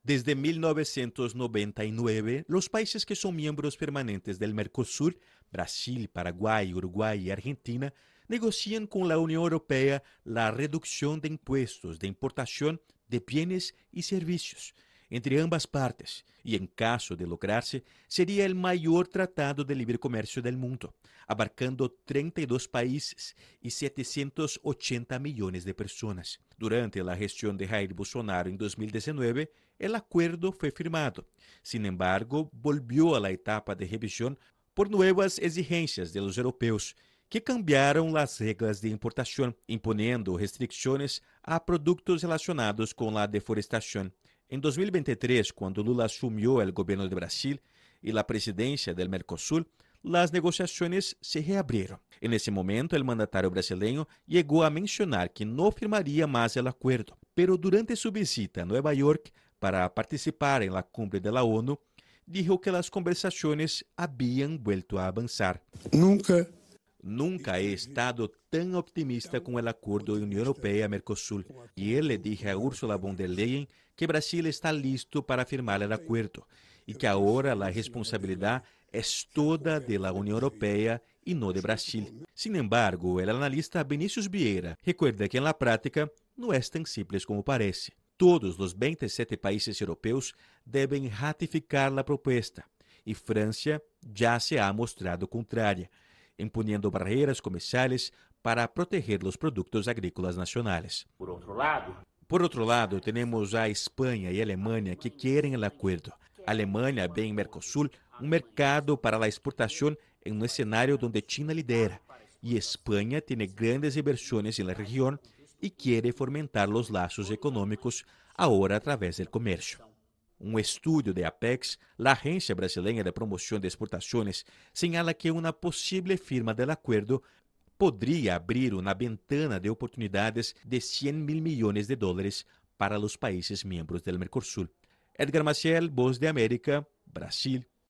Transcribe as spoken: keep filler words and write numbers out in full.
Desde mil novecientos noventa y nueve, los países que son miembros permanentes del Mercosur, Brasil, Paraguay, Uruguay y Argentina, negocian con la Unión Europea la reducción de impuestos de importación de bienes y servicios entre ambas partes, y en caso de lograrse, sería el mayor tratado de libre comercio del mundo, abarcando treinta y dos países y setecientos ochenta millones de personas. Durante la gestión de Jair Bolsonaro en dos mil diecinueve, el acuerdo fue firmado. Sin embargo, volvió a la etapa de revisión por nuevas exigencias de los europeos, que cambiaron las reglas de importación, imponiendo restricciones a productos relacionados con la deforestación. En dos mil veintitrés, cuando Lula asumió el gobierno de Brasil y la presidencia del Mercosur, las negociaciones se reabrieron. En ese momento, el mandatario brasileño llegó a mencionar que no firmaría más el acuerdo, pero durante su visita a Nueva York para participar en la cumbre de la ONU, dijo que las conversaciones habían vuelto a avanzar. Nunca Nunca he estado tan optimista con el acuerdo de Unión Europea-Mercosur, y él le dije a Ursula von der Leyen que Brasil está listo para firmar el acuerdo y que ahora la responsabilidad es toda de la Unión Europea y no de Brasil. Sin embargo, el analista Vinicius Vieira recuerda que en la práctica no es tan simple como parece. Todos los veintisiete países europeos deben ratificar la propuesta y Francia ya se ha mostrado contraria, imponiendo barreras comerciales para proteger los productos agrícolas nacionales. Por otro lado, Por otro lado, tenemos a España y Alemania que quieren el acuerdo. Alemania ve en Mercosur un mercado para la exportación en un escenario donde China lidera, y España tiene grandes inversiones en la región y quiere fomentar los lazos económicos ahora a través del comercio. Un estudio de Apex, la Agencia Brasileña de Promoción de Exportaciones, señala que una posible firma del acuerdo podría abrir una ventana de oportunidades de cien mil millones de dólares para los países miembros del Mercosur. Edgar Maciel, Voz de América, Brasil.